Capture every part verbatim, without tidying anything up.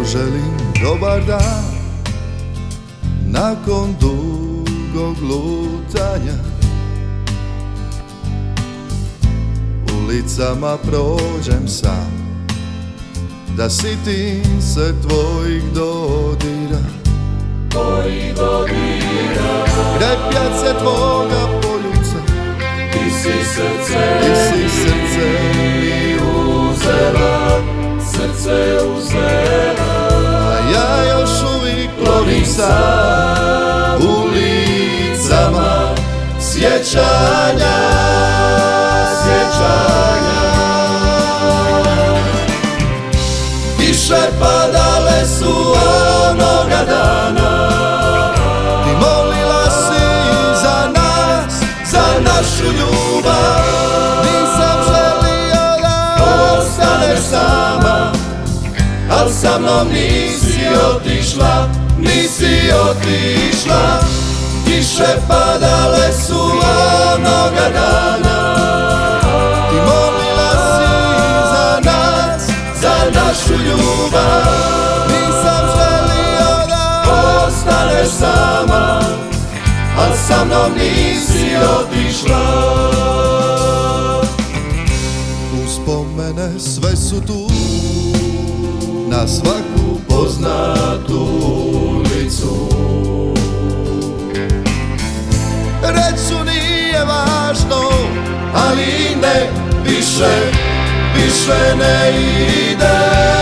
poželim dobar dan nakon dugog lutanja. Ulicama prođem sam, da sitim se tvojih dodira, tvojih dodira. Grepljat se tvoga poljuca, ti si srce, ti si srce mi uzela, srce uzela. A ja još uvijek plovim sam ulicama sjećanja, sjećanja. Kiše padale su onoga dana, ti molila si za nas, za našu ljubav. Nisam želio da ostaneš sama, al sa mnom nisi otišla, nisi otišla. Kiše padale su onoga dana, ti molila si za nas, za našu ljubav. Nisam želio da ostaneš sama, al sa mnom nisi otišla. Uspomene sve su tu, na svaku poznatu ulicu. Reću nije važno, ali ne, više, više ne ide.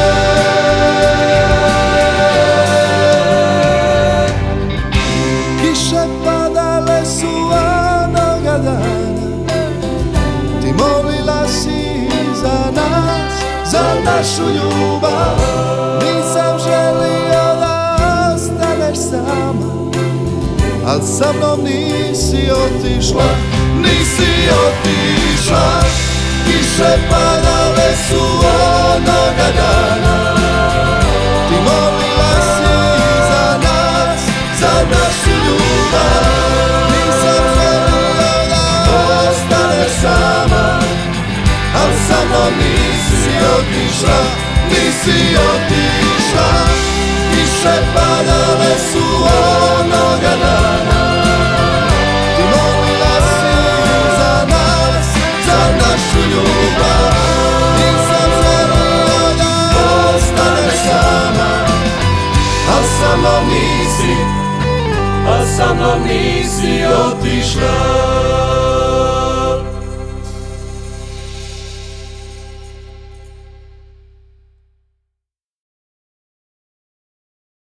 Kiše padale su onoga dana, ti molila si za nas, za našu ljubav. Nisam želio da ostaneš sama, al sa mnom nisi otišla, nisi otišla. Kiše padale su onoga dana, ti molila si za nas, za našu ljubav. Nisam želio da ostaneš sama, al sa mnom nisi otišla, nisi otišla. Kiše padale su onoga dana, ti molila si za nas, za našu ljubav. Nisam želio da ostaneš sama, al sa mnom nisi, al sa mnom nisi otišla.